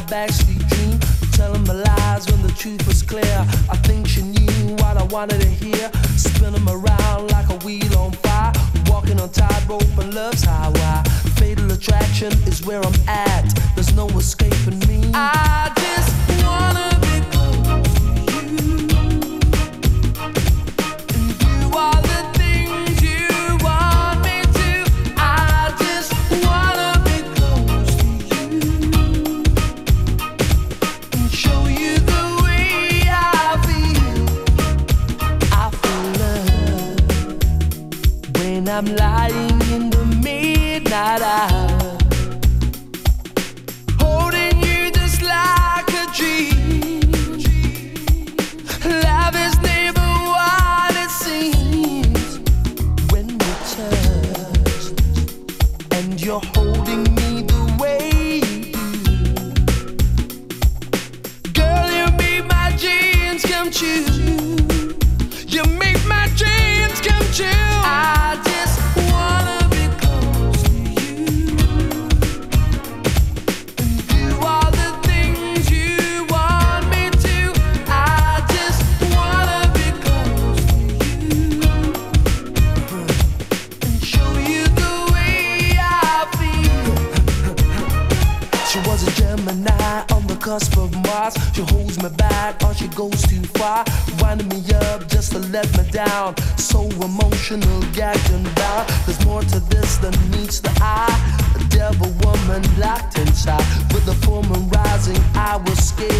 backstreet dream, telling my lies when the truth was clear. I think she knew what I wanted to hear, spinning around like a wheel on fire, walking on tightrope and love's highway. Fatal attraction is where I'm at, there's no escaping me. I just wanna be close to you, and do all the things you want me to. I just wanna be close to you and show you the way I feel. I feel love when I'm lying in the midnight hour, holding you just like a dream. Love is never what it seems when we touch, and you're holding me the way you do. Girl, you make my dreams come true. You make my dreams come true. I just wanna be close to you and do all the things you want me to. I just wanna be close to you and show you the way I feel. She was a Gemini on the cusp of Mars. She holds me back or she goes too far, winding me up just to let me down. So emotional, gagged and bound. There's more to this than meets the eye. A devil woman locked inside, with the full moon rising I was scared.